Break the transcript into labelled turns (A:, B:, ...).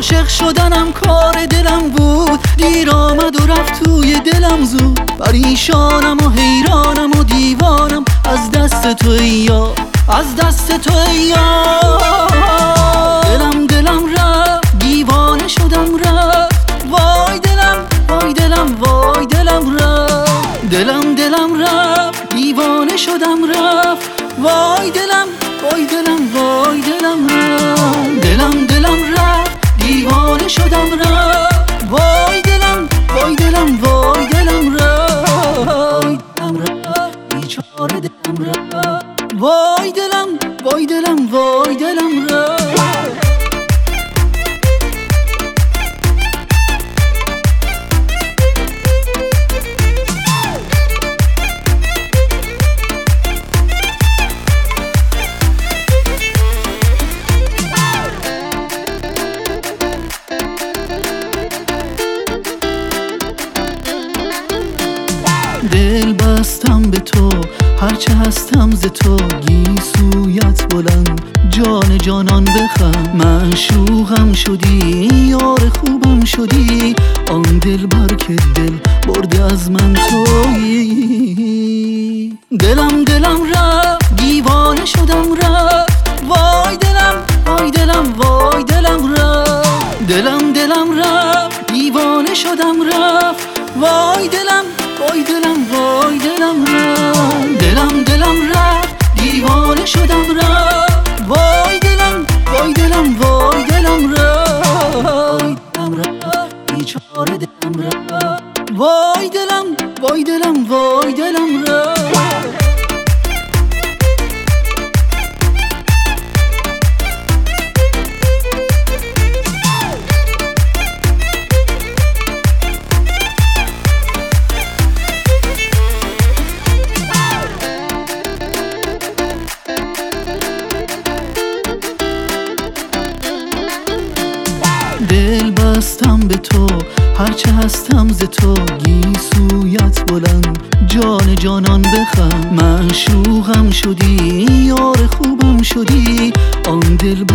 A: عاشق شدنم کار دلم بود، دیر آمد و رفت توی دلم زود. پریشانم و حیرانم و دیوانم از دست تو ای یار، از دست تو ای یار. دلم رفت، دیوانه شدم رفت، وای دلم وای دلم وای دلم رفت. دلم رفت، دیوانه شدم رفت، وای دلم وای دلم وای دلم رفت. دلم رفت، دیوانه شدم رفت، وای دلم وای دلم وای دلم رفت. بیچاره دلم رفت، وای دلم وای دلم وای دلم رفت. دل بستم به تو، هرچه هستم ز تو، گیسویت بلند جان جانان بخم. معشوقم شدی، یار خوبم شدی، آن دل بر که دل برده از من تویی. دلم رفت، دیوانه شدم رفت، وای دلم وای دلم وای دلم رفت. دلم رفت، دیوانه شدم رفت، وای دلم وای دلم وای دلم رفت. دلم رفت، دیوانه شدم رفت، وای دلم وای دلم وای دلم رفت. بیچاره دلم رفت، وای دلم وای دلم وای دلم رفت. دل بستم به تو، هرچه هستم ز تو، گیسویت بلند جان جانان بخم. معشوقم شدی، یار خوبم شدی، آن دل